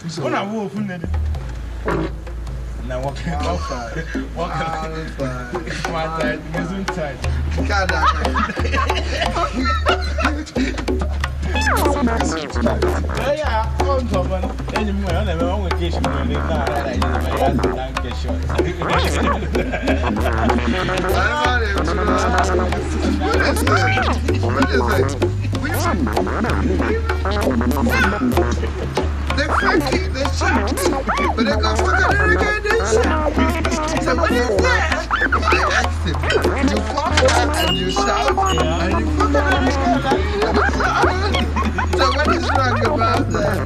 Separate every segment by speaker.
Speaker 1: When I walk from there. Now walking off. Walking my side, using side. Yeah, on top of anymore. I never on vacation. What is it? They're funky, they're shot, but they're going to fuck out every guy they shot. So what is that? I asked him, you fuck out and you shout, and you fuck out every guy that. So what is wrong about that?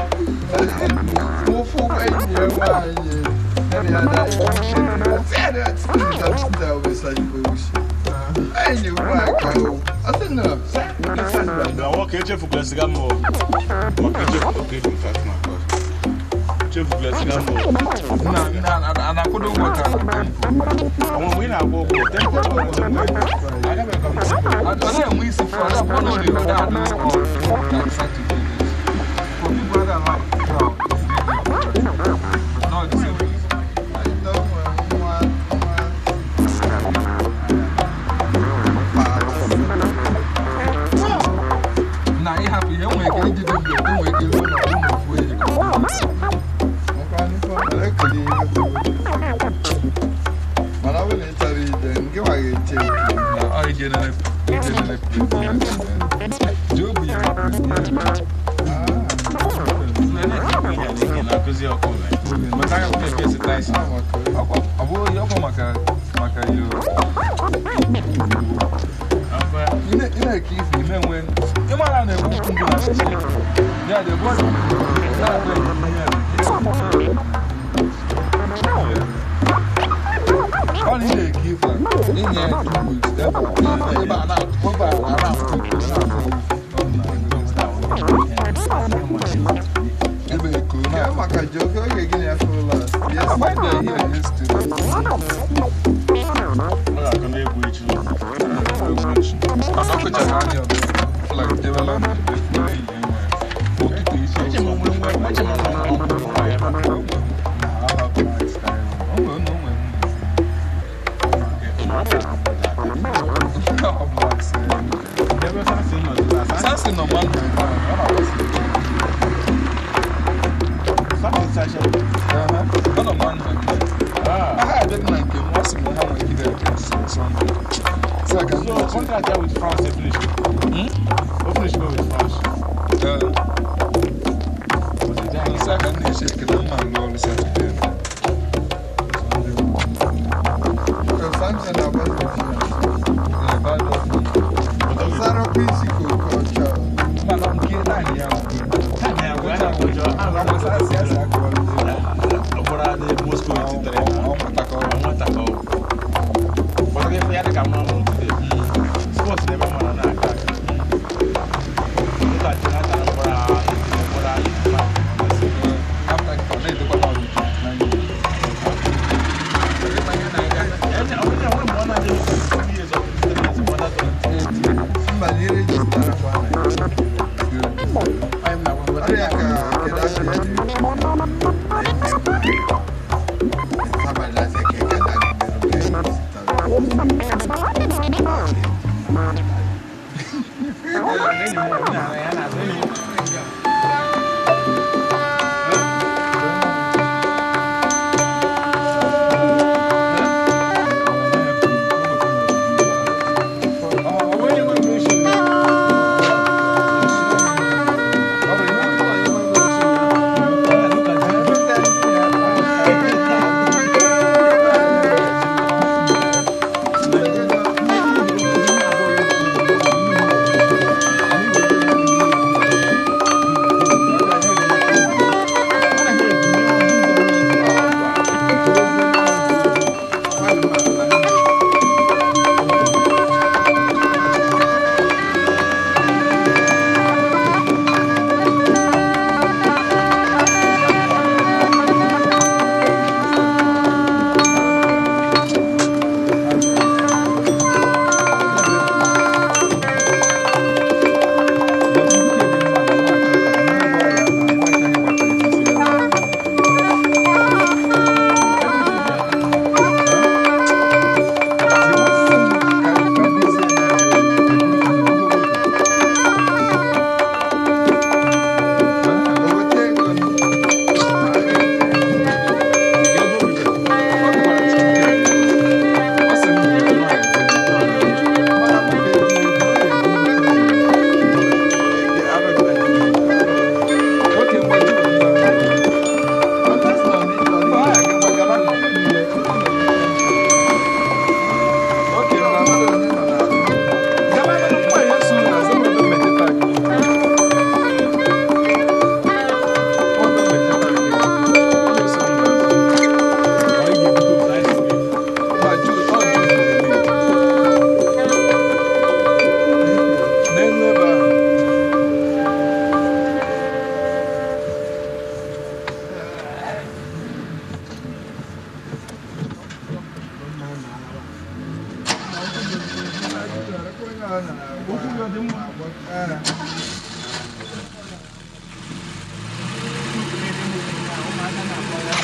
Speaker 1: More for when you're lying. That's such bullshit. And you whack out. I said no. I walk here for Blessigamo. Chef Blessigamo. And I couldn't work out. I won't win. I walk. I never come to I don't miss it for one of the other. For people that have no, it's
Speaker 2: I'm
Speaker 1: no.